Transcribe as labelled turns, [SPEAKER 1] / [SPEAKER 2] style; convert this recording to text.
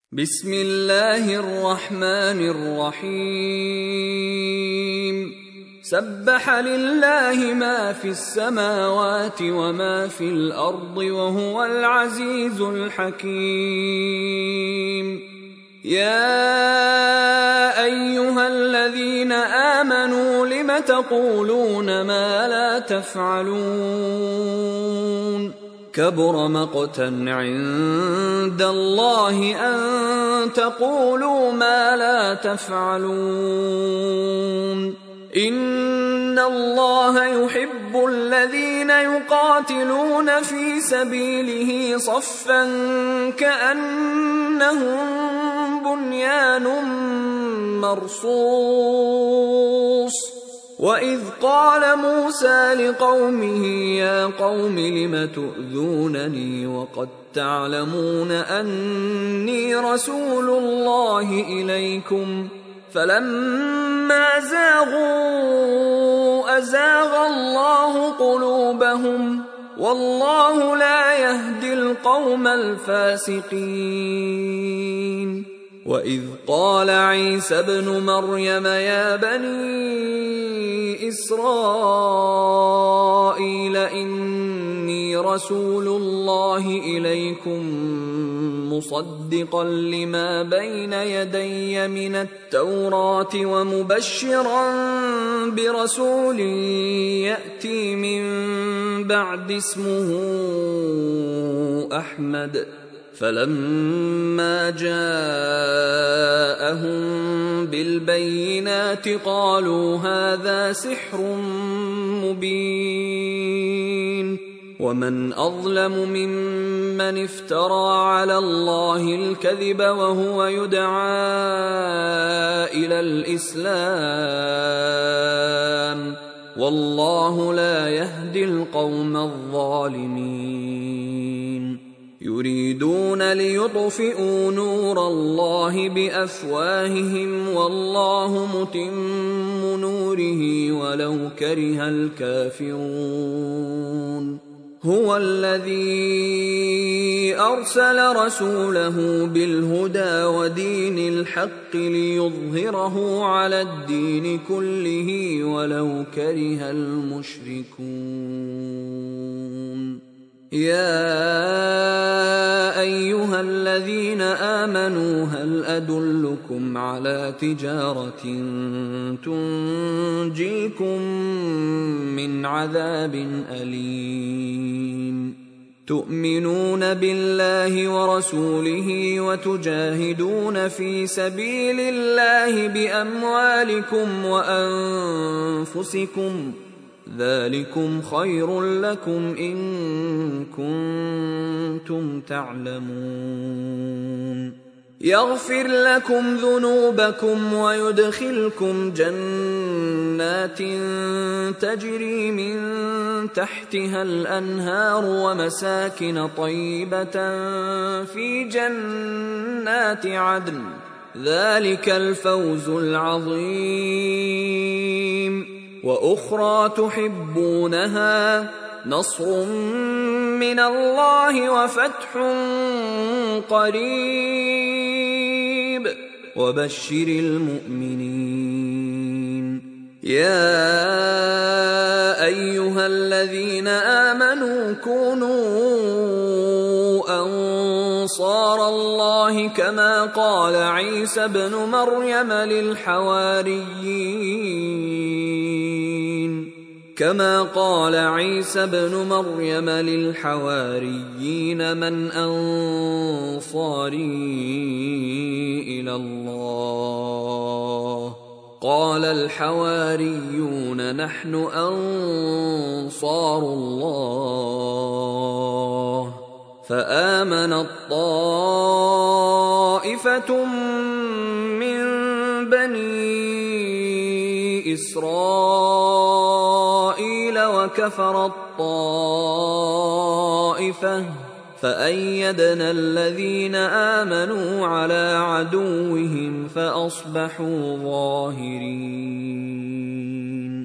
[SPEAKER 1] بسم الله الرحمن الرحيم سبح لله ما في السماوات وما في الأرض وهو العزيز الحكيم يا أيها الذين آمنوا لم تقولون ما لا تفعلون كبر مقتا عند الله أن تقولوا ما لا تفعلون إن الله يحب الذين يقاتلون في سبيله صفا كأنهم بنيان مرصوص وإذ قال موسى لقومه يا قوم لم تؤذونني وقد تعلمون أني رسول الله إليكم فلما زاغوا أزاغ الله قلوبهم والله لا يهدي القوم الفاسقين وإذ قال عيسى ابن مريم يا بني إسرائيل إني رسول الله إليكم مصدقا لما بين يدي من التوراة ومبشرا برسول يأتي من بعد اسمه أحمد فلما جاءهم بالبينات قالوا هذا سحر مبين ومن أظلم ممن افترى على الله الكذب وهو يدعى إلى الإسلام والله لا يهدي القوم الظالمين يريدون ليطفئوا نور الله بأفواههم والله متم نوره ولو كره الكافرون هو الذي أرسل رسوله بالهدى ودين الحق ليظهره على الدين كله ولو كره المشركون يا أيها الذين آمنوا هل أدلكم على تجارة تنجيكم من عذاب أليم تؤمنون بالله ورسوله وتجاهدون في سبيل الله بأموالكم وأنفسكم ذلكم خير لكم إن كنتم تعلمون يغفر لكم ذنوبكم ويدخلكم جنات تجري من تحتها الأنهار ومساكن طيبة في جنات عدن ذلك الفوز العظيم وأخرى تحبونها نصر من الله وفتح قريب وبشر المؤمنين يا أيها الذين آمنوا كونوا أنصار الله كما قال عيسى ابن مريم للحواريين من أنصاري إلى الله قال الحواريون نحن أنصار الله فآمنت طائفة من بني إسرائيل وكفرت طائفة فأيدنا الذين آمنوا على عدوهم فأصبحوا ظاهرين